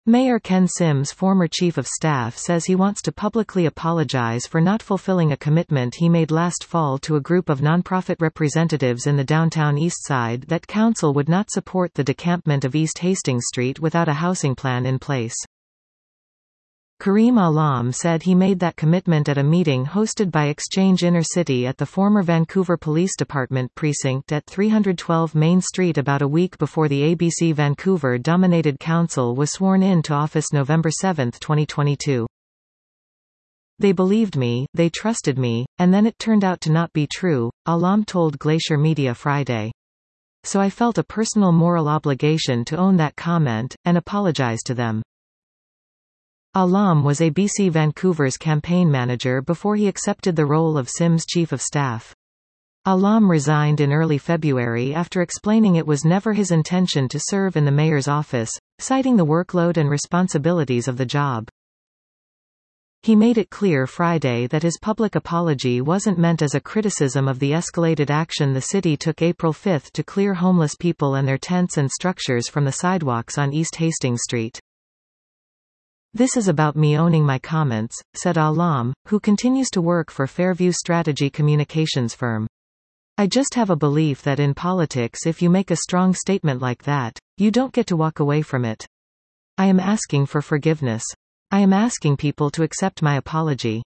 Mayor Ken Sims, former chief of staff, says he wants to publicly apologize for not fulfilling a commitment he made last fall to a group of nonprofit representatives in the downtown East Side that council would not support the decampment of East Hastings Street without a housing plan in place. Kareem Alam said he made that commitment at a meeting hosted by Exchange Inner City at the former Vancouver Police Department precinct at 312 Main Street about a week before the ABC Vancouver-dominated council was sworn in to office November 7, 2022. "They believed me, they trusted me, and then it turned out to not be true," Alam told Glacier Media Friday. "So I felt a personal moral obligation to own that comment, and apologize to them." Alam was ABC Vancouver's campaign manager before he accepted the role of Sims' chief of staff. Alam resigned in early February after explaining it was never his intention to serve in the mayor's office, citing the workload and responsibilities of the job. He made it clear Friday that his public apology wasn't meant as a criticism of the escalated action the city took April 5 to clear homeless people and their tents and structures from the sidewalks on East Hastings Street. "This is about me owning my comments," said Alam, who continues to work for Fairview Strategy communications firm. "I just have a belief that in politics if you make a strong statement like that, you don't get to walk away from it. I am asking for forgiveness. I am asking people to accept my apology."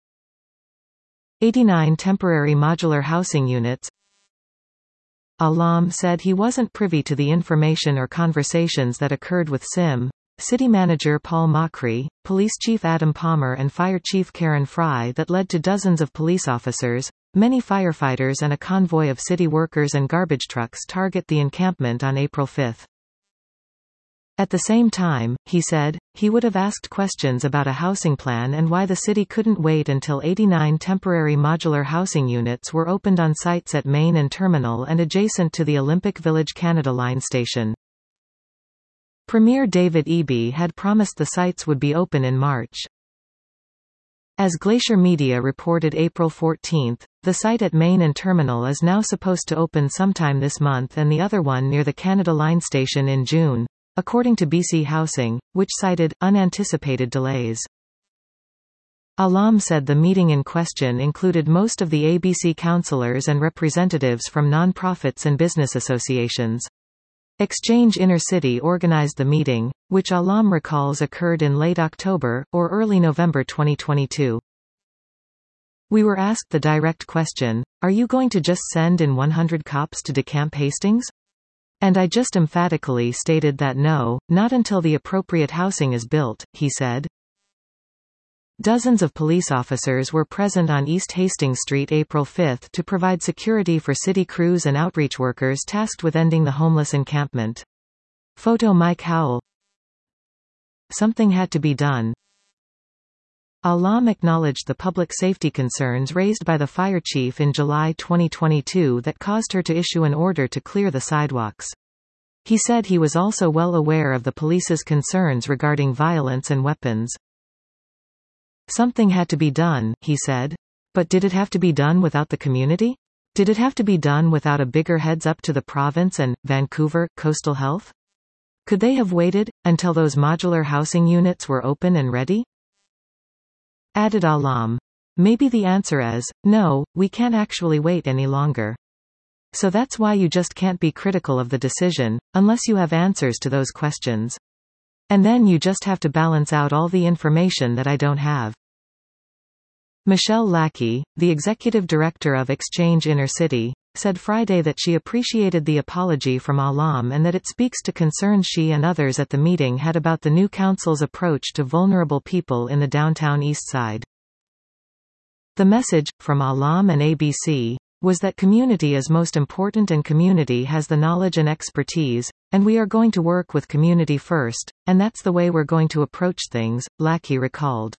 89 temporary modular housing units. Alam said he wasn't privy to the information or conversations that occurred with Sim, City Manager Paul Macri, Police Chief Adam Palmer and Fire Chief Karen Fry that led to dozens of police officers, many firefighters and a convoy of city workers and garbage trucks target the encampment on April 5. At the same time, he said, he would have asked questions about a housing plan and why the city couldn't wait until 89 temporary modular housing units were opened on sites at Main and Terminal and adjacent to the Olympic Village Canada Line station. Premier David Eby had promised the sites would be open in March. As Glacier Media reported April 14, the site at Main and Terminal is now supposed to open sometime this month and the other one near the Canada Line station in June, according to BC Housing, which cited unanticipated delays. Alam said the meeting in question included most of the ABC councillors and representatives from non-profits and business associations. Exchange Inner City organized the meeting, which Alam recalls occurred in late October, or early November 2022. "We were asked the direct question, are you going to just send in 100 cops to decamp Hastings? And I just emphatically stated that no, not until the appropriate housing is built," he said. Dozens of police officers were present on East Hastings Street April 5 to provide security for city crews and outreach workers tasked with ending the homeless encampment. Photo Mike Howell. "Something had to be done." Alam acknowledged the public safety concerns raised by the fire chief in July 2022 that caused her to issue an order to clear the sidewalks. He said he was also well aware of the police's concerns regarding violence and weapons. "Something had to be done," he said. "But did it have to be done without the community? Did it have to be done without a bigger heads-up to the province and, Vancouver, Coastal Health? Could they have waited, until those modular housing units were open and ready?" Added Alam. "Maybe the answer is, no, we can't actually wait any longer. So that's why you just can't be critical of the decision, unless you have answers to those questions. And then you just have to balance out all the information that I don't have." Michelle Lackey, the executive director of Exchange Inner City, said Friday that she appreciated the apology from Alam and that it speaks to concerns she and others at the meeting had about the new council's approach to vulnerable people in the downtown East Side. The message, from Alam and ABC, was that community is most important and community has the knowledge and expertise, and we are going to work with community first, and that's the way we're going to approach things, Lackey recalled.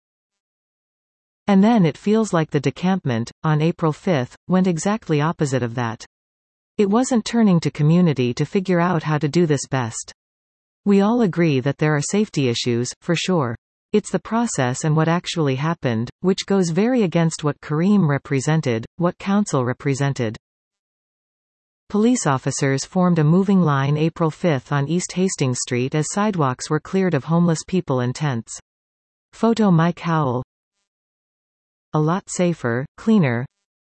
And then it feels like the decampment, on April 5, went exactly opposite of that. It wasn't turning to community to figure out how to do this best. We all agree that there are safety issues, for sure. It's the process and what actually happened, which goes very against what Kareem represented, what council represented. Police officers formed a moving line April 5 on East Hastings Street as sidewalks were cleared of homeless people and tents. Photo Mike Howell. A lot safer, cleaner.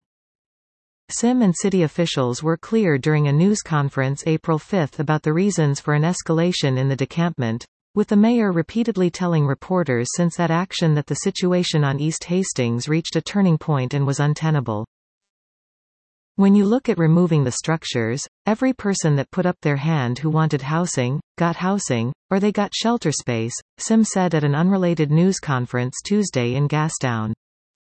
SIM and city officials were clear during a news conference April 5 about the reasons for an escalation in the decampment, with the mayor repeatedly telling reporters since that action that the situation on East Hastings reached a turning point and was untenable. When you look at removing the structures, every person that put up their hand who wanted housing, got housing, or they got shelter space, SIM said at an unrelated news conference Tuesday in Gastown.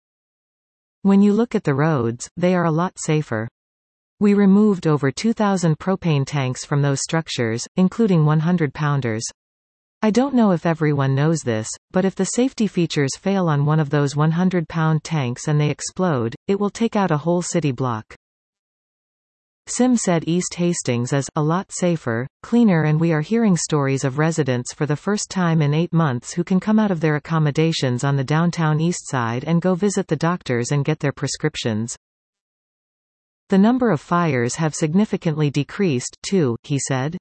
When you look at the roads, they are a lot safer. We removed over 2,000 propane tanks from those structures, including 100-pounders. I don't know if everyone knows this, but if the safety features fail on one of those 100-pound tanks and they explode, it will take out a whole city block. SIM said East Hastings is a lot safer, cleaner, and we are hearing stories of residents for the first time in 8 months who can come out of their accommodations on the downtown east side and go visit the doctors and get their prescriptions. The number of fires have significantly decreased, too, he said.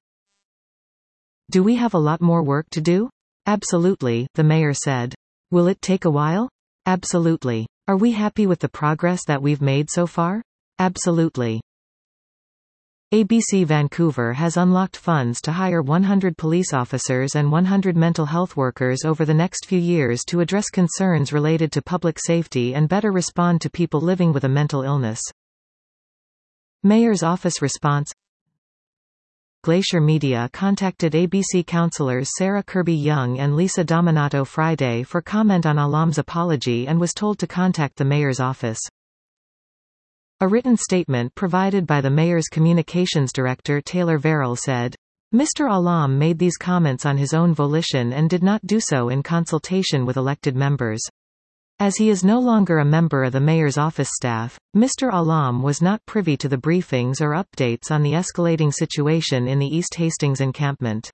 Do we have a lot more work to do? Absolutely, the mayor said. Will it take a while? Absolutely. Are we happy with the progress that we've made so far? Absolutely. ABC Vancouver has unlocked funds to hire 100 police officers and 100 mental health workers over the next few years to address concerns related to public safety and better respond to people living with a mental illness. Mayor's office response. Glacier Media contacted ABC councillors Sarah Kirby-Young and Lisa Dominato Friday for comment on Alam's apology and was told to contact the mayor's office. A written statement provided by the mayor's communications director Taylor Verrill said, Mr. Alam made these comments on his own volition and did not do so in consultation with elected members. As he is no longer a member of the mayor's office staff, Mr. Alam was not privy to the briefings or updates on the escalating situation in the East Hastings encampment.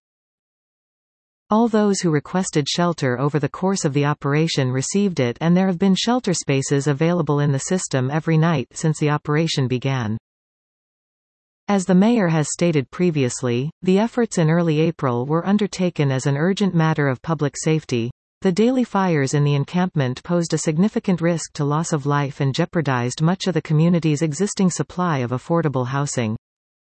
All those who requested shelter over the course of the operation received it, and there have been shelter spaces available in the system every night since the operation began. As the mayor has stated previously, the efforts in early April were undertaken as an urgent matter of public safety. The daily fires in the encampment posed a significant risk to loss of life and jeopardized much of the community's existing supply of affordable housing.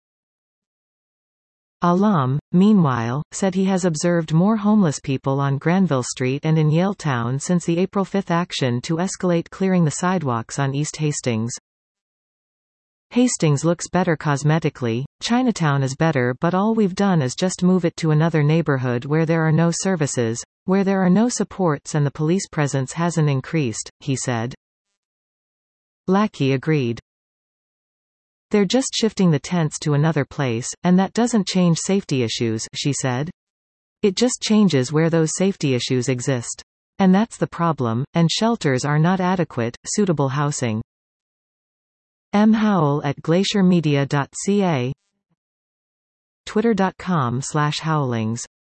Alam, meanwhile, said he has observed more homeless people on Granville Street and in Yaletown since the April 5 action to escalate clearing the sidewalks on East Hastings. Hastings looks better cosmetically, Chinatown is better, but all we've done is just move it to another neighborhood where there are no services, where there are no supports, and the police presence hasn't increased, he said. Lackey agreed. They're just shifting the tents to another place, and that doesn't change safety issues, she said. It just changes where those safety issues exist. And that's the problem, and shelters are not adequate, suitable housing. M. Howell at glaciermedia.ca, twitter.com/howlings